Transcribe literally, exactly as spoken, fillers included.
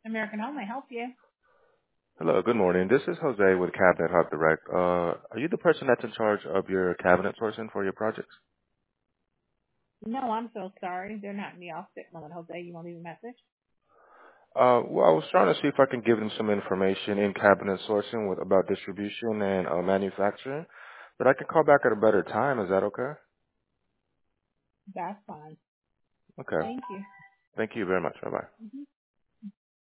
American Home may help you. Hello, good morning. This is Jose with Cabinet Hub Direct. Uh, are you the person that's in charge of your cabinet sourcing for your projects? No, I'm so sorry. They're not in the office at the moment. Jose, you want to leave a message? Uh, well, I was trying to see if I can give them some information in cabinet sourcing with, about distribution and uh, manufacturing, but I can call back at a better time. Is that okay? That's fine. Okay. Thank you. Thank you very much. Bye-bye. Mhm.